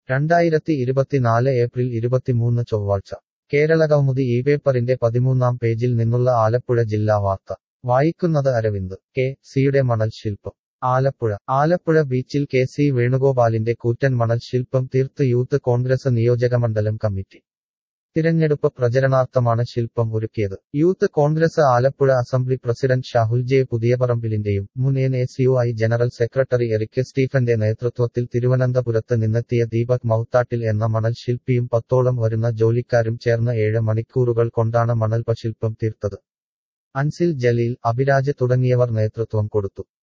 2024 April 23 ചൊവ്വാഴ്ച കേരളകൗമുദി പേപ്പറിന്റെ 13-ാം പേജിൽ നിന്നുള്ള ആലപ്പുഴ ജില്ലാ വാർത്ത വായിക്കുന്നത് അരവിന്ദ്. സിയുടെ മണൽ ശില്പം. ആലപ്പുഴ ബീച്ചിൽ സി വേണുഗോപാലിന്റെ കൂറ്റൻ മണൽ ശില്പം തീർത്ത് യൂത്ത് കോൺഗ്രസ് നിയോജകമണ്ഡലം കമ്മിറ്റി. തിരഞ്ഞെടുപ്പ് പ്രചരണാർത്ഥമാണ് ശില്പം ഒരുക്കിയത്. Youth Congress Alappuzha assembly president Shahul J പുതിയപറമ്പിലിന്റെയും മുൻ NSUI ജനറൽ സെക്രട്ടറി എറിക് സ്റ്റീഫന്റെ നേതൃത്വത്തിൽ തിരുവനന്തപുരത്ത് നിന്നെത്തിയ ദീപക് മൗത്താട്ടിൽ എന്ന മണൽ ശില്പിയും 10ഓളം വരുന്ന ജോലിക്കാരും ചേർന്ന് 7 മണിക്കൂറുകൾ കൊണ്ടാണ് മണൽശില്പം തീർത്തത്. അൻസിൽ ജലീൽ, അഭിരാജ് തുടങ്ങിയവർ നേതൃത്വം കൊടുത്തു.